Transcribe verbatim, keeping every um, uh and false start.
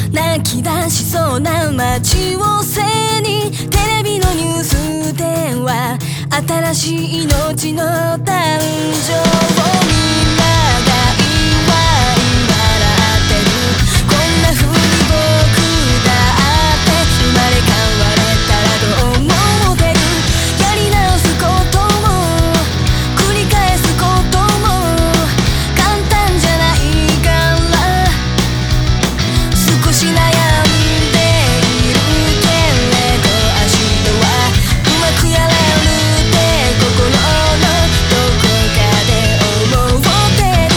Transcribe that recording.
泣き出しそうな街を背にテレビのニュースでは新しい命の歌